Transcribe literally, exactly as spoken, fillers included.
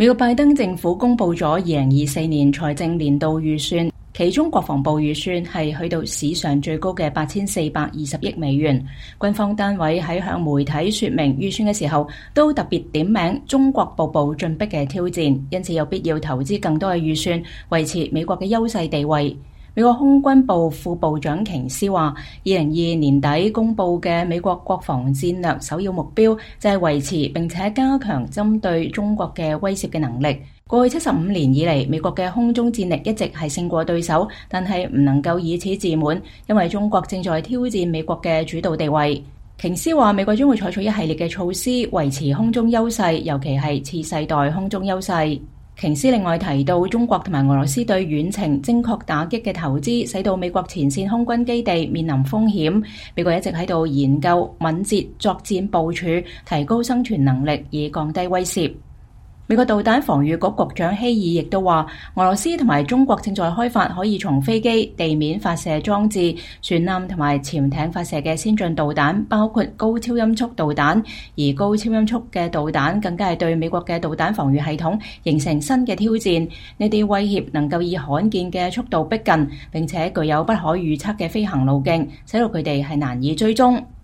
美國拜登政府公布咗二零二四年財政年度預算，其中國防部預算係去到史上最高嘅八千四百二十億美元。軍方單位喺向媒體說明預算嘅時候，都特別點名中國步步進逼嘅挑戰，因此有必要投資更多嘅預算，維持美國嘅優勢地位。美國空軍部副部長瓊斯話，二零二二年底公布嘅美國國防戰略首要目標就係維持並且加強針對中國嘅威懾嘅能力。過去七十五年以嚟，美國嘅空中戰力一直係勝過對手，但係唔能夠以此自滿，因為中國正在挑戰美國嘅主導地位。瓊斯話，美國將會採取一系列嘅措施維持空中優勢，尤其係次世代空中優勢。瓊斯另外提到，中國同埋俄羅斯對遠程精確打擊嘅投資，使到美國前線空軍基地面臨風險。美國一直喺度研究敏捷作戰部署，提高生存能力，以降低威懾。美國導彈防禦局局長希爾亦都話，俄羅斯同埋中國正在開發可以從飛機、地面發射裝置、船艦同埋潛艇發射嘅先進導彈，包括高超音速導彈。而高超音速嘅導彈更加係對美國嘅導彈防禦系統形成新嘅挑戰。呢啲威脅能夠以罕見嘅速度逼近，並且具有不可預測嘅飛行路徑，使到佢哋係難以追蹤。